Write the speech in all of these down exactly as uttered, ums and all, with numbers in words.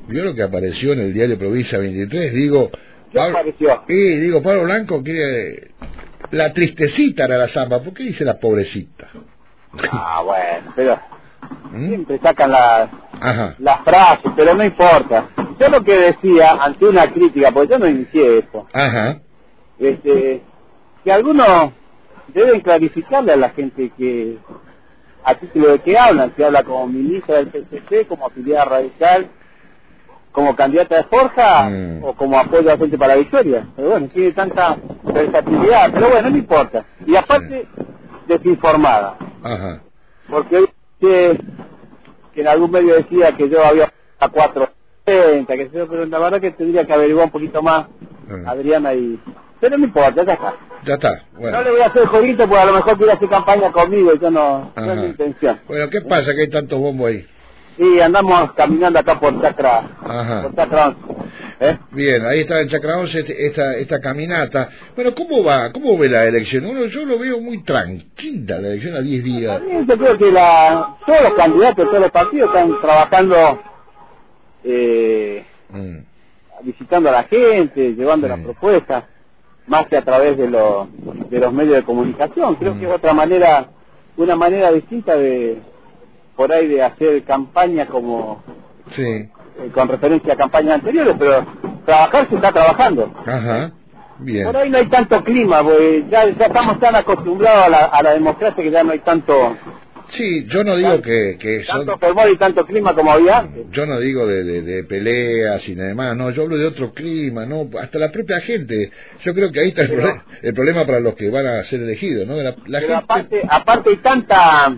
vio lo que apareció en el diario Provincia veintitrés, digo, ¿qué Pablo, apareció? y digo, Pablo Blanco quiere la tristecita era la samba, ¿por qué dice la pobrecita? Ah, bueno, pero ¿Mm? siempre sacan las Ajá. las frases, pero no importa. Yo lo que decía ante una crítica, porque yo no inicié eso, Ajá. este, que algunos deben clarificarle a la gente que a título de qué hablan, si habla como ministra del P S C, como afiliada radical, como candidata de Forja Mm. o como apoyo a la Gente para la Victoria. Pero bueno, tiene tanta versatilidad, pero bueno, no importa. Y aparte, sí, desinformada. Ajá. Porque que, que en algún medio decía que yo había a cuatro treinta, que sé yo, pero la verdad que tendría que averiguar un poquito más, Ajá. Adriana, y pero no importa, ya está. Ya está, bueno. No le voy a hacer jueguito porque a lo mejor quiere hacer campaña conmigo y yo no, no es mi intención. Bueno, ¿qué pasa que hay tantos bombos ahí? Y andamos caminando acá por Chacra, Ajá. por Chacra once. ¿Eh? Bien, ahí está en Chacra once este- esta, esta caminata. Bueno, ¿cómo va? ¿Cómo ve la elección? Uno, yo lo veo muy tranquila, la elección a diez días. También yo creo que la, todos los candidatos, todos los partidos están trabajando, eh, Mm. visitando a la gente, llevando Sí. las propuestas, más que a través de, los de los medios de comunicación. Creo Mm. que es otra manera, una manera distinta de, por ahí, de hacer campaña como, Sí. eh, con referencia a campañas anteriores, pero trabajar se está trabajando. Ajá. Bien. Por ahí no hay tanto clima, porque ya, ya estamos tan acostumbrados a la, a la democracia que ya no hay tanto Sí, yo no digo tanto, que, que son... tanto fervor y tanto clima como había antes. Yo no digo de, de, de peleas y nada más, no, yo hablo de otro clima, no, hasta la propia gente. Yo creo que ahí está el, Pero- proble- el problema para los que van a ser elegidos, ¿no? La, la Pero gente... aparte, aparte hay tanta,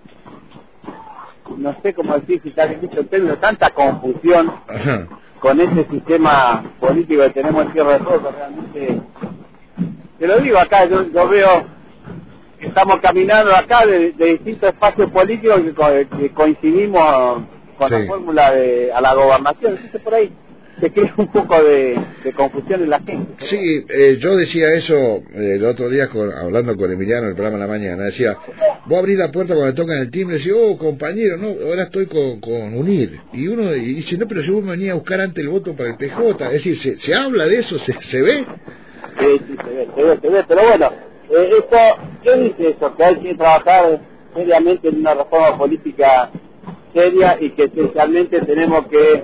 no sé cómo decir, si está bien dicho el término, tanta confusión Ajá. con ese sistema político que tenemos en Tierra del Fuego, realmente, te lo digo acá, yo, yo veo que estamos caminando acá de, de distintos espacios políticos que, co- que coincidimos con Sí. la fórmula de a la gobernación, entonces por ahí se crea un poco de, de confusión en la gente. Sí, eh, yo decía eso eh, el otro día con, hablando con Emiliano en el programa de la mañana, decía, vos abrís la puerta cuando tocan el timbre y decís, oh compañero, no, ahora estoy con, con UNIR, y uno y dice, no, pero si vos me venías a buscar antes el voto para el P J, es decir, se, se habla de eso, se, se ve. Sí, sí, se ve, se ve, se ve, pero bueno, eh, esto, ¿qué dice eso? Que hay que trabajar seriamente en una reforma política seria y que esencialmente tenemos que,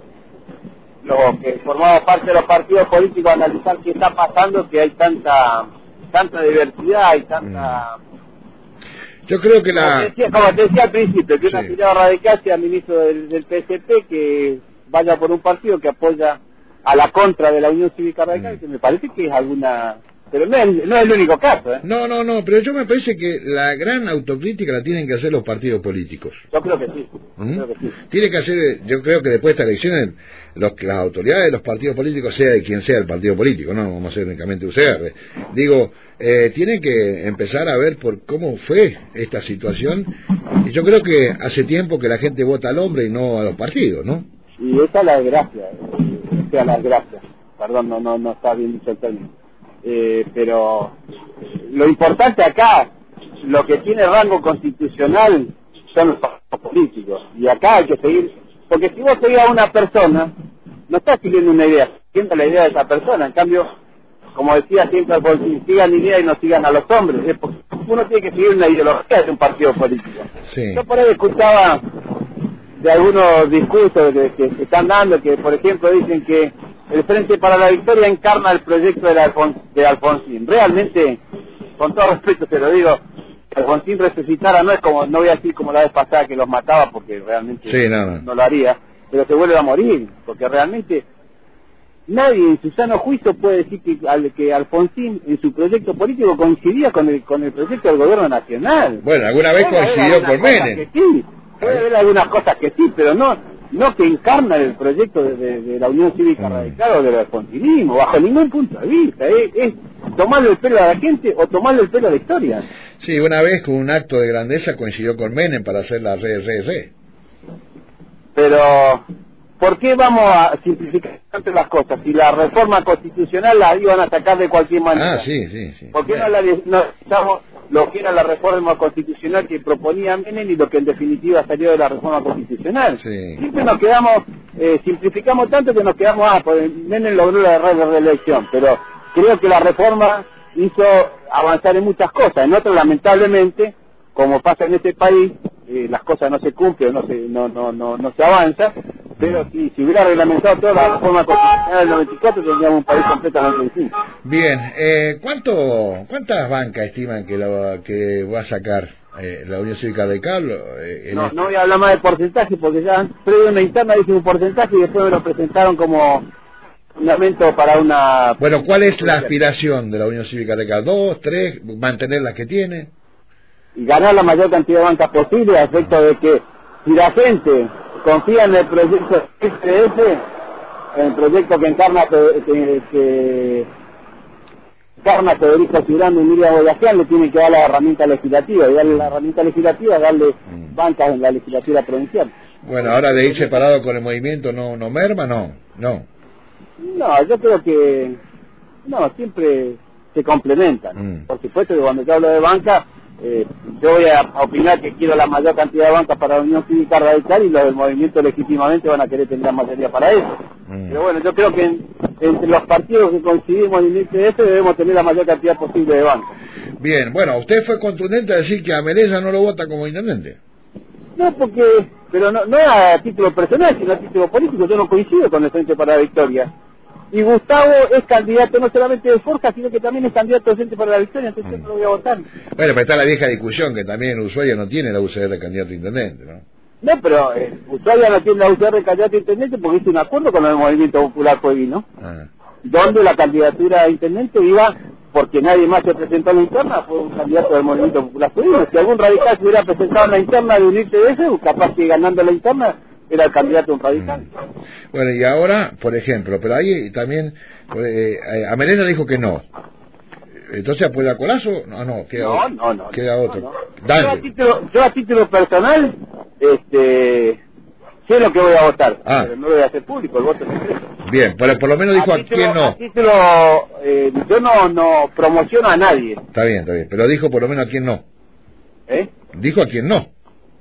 lo que formamos parte de los partidos políticos, analizar qué está pasando, que hay tanta tanta diversidad y tanta... Yo creo que Como te la... decía, como te decía al principio, que Sí. una afiliada radical sea ministro del, del P S P, que vaya por un partido que apoya a la contra de la Unión Cívica Radical, Mm. que me parece que es alguna... Pero no es, no es el único caso, ¿eh? No, no, no, pero yo me parece que la gran autocrítica la tienen que hacer los partidos políticos. Yo creo que sí, ¿Mm? creo que sí. Tiene que hacer, yo creo que después de esta elección, los, las autoridades de los partidos políticos, sea de quien sea el partido político, no vamos a ser únicamente U C R, digo, eh, tienen que empezar a ver por cómo fue esta situación, y yo creo que hace tiempo que la gente vota al hombre y no a los partidos, ¿no? Y esa es la desgracia, eh, esa es la desgracia. Perdón, no, no, no está bien dicho el término. Eh, pero lo importante acá, lo que tiene rango constitucional son los partidos políticos. Y acá hay que seguir, porque si vos seguís a una persona, no estás siguiendo una idea, siguiendo la idea de esa persona. En cambio, como decía siempre Alfonsín, sigan idea y no sigan a los hombres. Es porque uno tiene que seguir una ideología de un partido político. Sí. Yo por ahí escuchaba de algunos discursos que, que se están dando, que por ejemplo dicen que el Frente para la Victoria encarna el proyecto de, la Alfon- de Alfonsín. Realmente, con todo respeto te lo digo, que Alfonsín resucitara no es como, no voy a decir como la vez pasada que los mataba, porque realmente Sí, no, no. no lo haría, pero se vuelve a morir, porque realmente nadie en su sano juicio puede decir que, al- que Alfonsín en su proyecto político coincidía con el, con el proyecto del gobierno nacional. Bueno, alguna vez Puede haber coincidió algunas con cosas Menem. que sí, puede haber algunas cosas que sí, pero no no que encarna el proyecto de, de- de la Unión Cívica Mm. Radical o del alfonsinismo, bajo ningún punto de vista. Es, es tomarle el pelo a la gente o tomarle el pelo a la historia. Sí, una vez con un acto de grandeza coincidió con Menem para hacer la re, re, re. Pero ¿por qué vamos a simplificar tanto las cosas? Si la reforma constitucional la iban a sacar de cualquier manera. Ah, sí, sí, sí. ¿Por qué no la no necesitamos lo que era la reforma constitucional que proponía Menem y lo que en definitiva salió de la reforma constitucional? Sí. Siempre nos quedamos, eh, simplificamos tanto que nos quedamos, ah, pues Menem logró la reelección, pero creo que la reforma hizo avanzar en muchas cosas, en otras lamentablemente, como pasa en este país, eh, las cosas no se cumplen, no se, no, no, no, no se avanza, pero si, si hubiera reglamentado toda la reforma constitucional del noventa y cuatro tendríamos un país completamente distinto. Bien, eh, ¿cuánto, ¿cuántas bancas estiman que, la, que va a sacar eh, la Unión Cívica Radical? Eh, no, este... no voy a hablar más de porcentaje porque ya previo a una interna dije un porcentaje y después me lo presentaron como fundamento para una... Bueno, ¿cuál es la aspiración de la Unión Cívica Radical? ¿Dos, tres, mantener las que tiene? Y ganar la mayor cantidad de bancas posible a efecto de que si la gente confía en el proyecto S D F, en el proyecto que encarna que, que, que encarna Federico Ciurán y Miriam Boyajian, le tiene que dar la herramienta legislativa, y darle la herramienta legislativa, darle mm. bancas en la legislatura provincial. Bueno, ahora de ir separado con el movimiento no, no merma, no, no. No, yo creo que no, siempre se complementan. Mm. Por supuesto que cuando yo hablo de banca, Eh, yo voy a opinar que quiero la mayor cantidad de bancas para la Unión Cívica Radical y los del movimiento legítimamente van a querer tener la mayoría para eso. Mm. Pero bueno, yo creo que en, entre los partidos que coincidimos en el I P F debemos tener la mayor cantidad posible de bancas. Bien, bueno, usted fue contundente a decir que a Melella no lo vota como intendente. No, porque, pero no, no a título personal, sino a título político. Yo no coincido con el Frente para la Victoria. Y Gustavo es candidato no solamente de Forja, sino que también es candidato de Frente para la Victoria, entonces mm. yo no lo voy a votar. Bueno, pero está la vieja discusión que también en Ushuaia no tiene la U C R de candidato a intendente, ¿no? No, pero eh, Ushuaia no tiene la U C R de candidato a intendente porque hizo un acuerdo con el Movimiento Popular Pueblo, ah. donde la candidatura a intendente iba, porque nadie más se presentó en la interna, fue un candidato del Movimiento Popular Pueblo. Si algún radical se hubiera presentado en la interna de unirse de ese, capaz que ganando la interna era el candidato un radical. Bueno, y ahora, por ejemplo, pero ahí también, eh, a Melella dijo que no. Entonces, ¿apoya a Colazo? No, no, queda no, otro. No, no, queda otro. No, no. Yo, a título, yo a título personal, este, sé lo que voy a votar, ah. pero no lo voy a hacer público, el voto es secreto. Bien, pero por lo menos dijo a, a quién no. A título, eh, yo no, no promociono a nadie. Está bien, está bien, pero dijo por lo menos a quién no. ¿Eh? Dijo a quién no.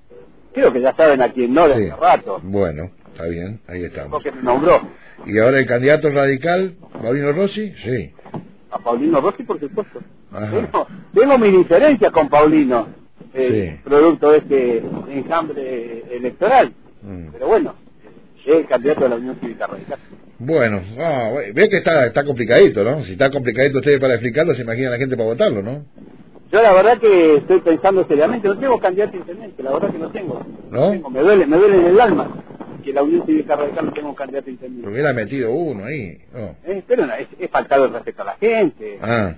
Creo que ya saben a quién no de sí. hace rato. Bueno, está bien, ahí estamos. Porque me nombró. ¿Y ahora el candidato radical, Paulino Rossi? Sí. A Paulino Rossi, por supuesto. Tengo, tengo mis diferencias con Paulino, eh, sí. producto de este enjambre electoral. Mm. Pero bueno, es el candidato de la Unión Cívica Radical. Bueno, oh, ve que está, está complicadito, ¿no? Si está complicadito ustedes para explicarlo, se imagina la gente para votarlo, ¿no? Yo la verdad que estoy pensando seriamente, no tengo candidato a intendente, la verdad que no tengo. ¿No? Tengo, me duele, me duele en el alma que la Unión Cívica Radical no tenga un candidato a intendente. Porque hubiera metido uno ahí. Oh. Eh, pero no, es, es faltado el respeto a la gente. Ah.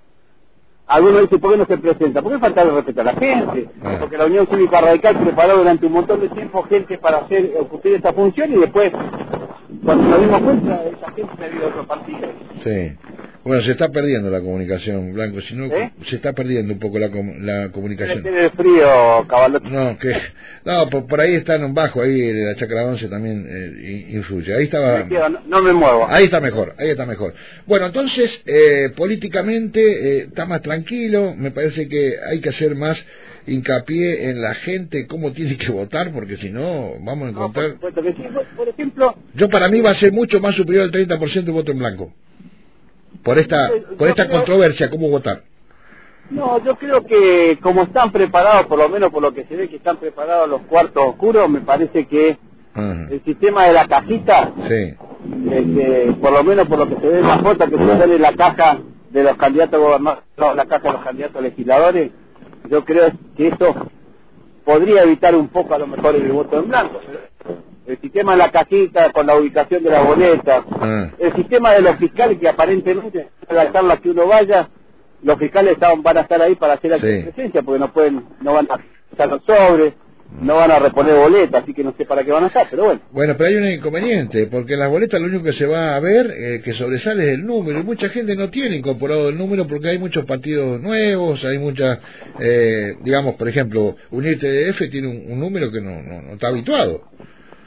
Algunos dicen, ¿por qué no se presenta? ¿Por qué falta el respeto a la gente? Ah. Porque la Unión Cívica Radical preparó durante un montón de tiempo gente para hacer cumplir esta función y después, cuando nos dimos cuenta, esa gente se ha ido a otro partido. Sí. Bueno, se está perdiendo la comunicación, Blanco, si no, ¿Eh? se está perdiendo un poco la, la comunicación. Tiene el frío, caballo. No, que, no, por, por ahí está en un bajo, ahí la chacra once también eh, influye. Ahí estaba. Me quedo, no, no me muevo. Ahí está mejor, ahí está mejor. Bueno, entonces, eh, políticamente eh, está más tranquilo, me parece que hay que hacer más hincapié en la gente, cómo tiene que votar, porque si no, vamos a encontrar... No, por supuesto que sí. Por ejemplo... Yo para mí va a ser mucho más superior al treinta por ciento de voto en blanco. Por esta por esta creo, controversia, ¿cómo votar? No, yo creo que como están preparados, por lo menos por lo que se ve que están preparados los cuartos oscuros, me parece que uh-huh. el sistema de la cajita, sí. este, por lo menos por lo que se ve en la foto que se sale en la caja de los candidatos gobernadores, no, la caja de los candidatos legisladores, yo creo que eso podría evitar un poco a lo mejor el voto en blanco. El sistema de la cajita con la ubicación de la boleta, ah. el sistema de los fiscales que aparentemente a la charla que uno vaya, los fiscales estaban, van a estar ahí para hacer la sí. presencia, porque no pueden, no van a estar los sobres, no van a reponer boletas, así que no sé para qué van a estar, pero bueno. Bueno, pero hay un inconveniente, porque en las boletas lo único que se va a ver, eh, que sobresale es el número, y mucha gente no tiene incorporado el número porque hay muchos partidos nuevos, hay muchas, eh, digamos, por ejemplo, Unir T D F tiene un, un número que no, no, no está habituado.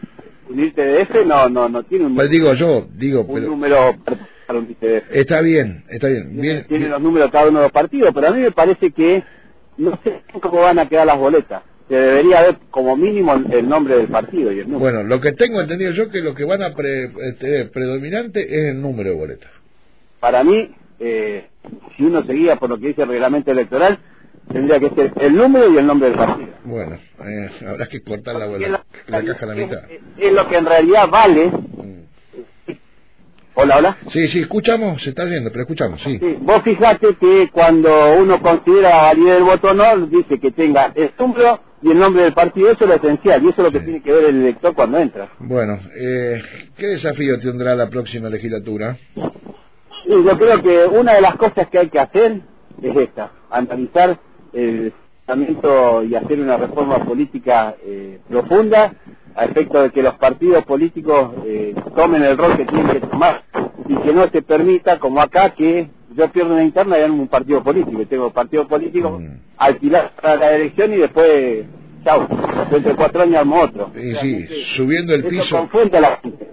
Un I T D F no no no tiene un, pues digo yo, digo, un pero número para un I T D F. está bien, está bien. Tiene, bien, tiene bien. los números cada uno de los partidos, pero a mí me parece que no sé cómo van a quedar las boletas. Se debería ver como mínimo el, el nombre del partido y el número. Bueno, lo que tengo entendido yo que lo que van a pre, este, predominante es el número de boletas. Para mí, eh, si uno seguía por lo que dice el reglamento electoral, tendría que ser el número y el nombre del partido. Bueno, eh, habrá que cortar la, Porque la, la, la caja a la mitad. Es, es lo que en realidad vale. Mm. Hola, hola. Sí, sí, escuchamos, se está yendo, pero escuchamos, sí. Sí, vos fijate que cuando uno considera la validez del voto o no, dice que tenga el número y el nombre del partido, eso es lo esencial, y eso es lo que Sí. tiene que ver el elector cuando entra. Bueno, eh, ¿qué desafío tendrá la próxima legislatura? Y yo creo que una de las cosas que hay que hacer es esta, analizar el pensamiento y hacer una reforma política eh, profunda a efecto de que los partidos políticos eh, tomen el rol que tienen que tomar y que no se permita, como acá, que yo pierdo una interna y en un partido político, y tengo partido político Mm. alquilar para la elección y después, chau, después de cuatro años armo otro. Y sí, subiendo el Eso piso, confunde a la gente.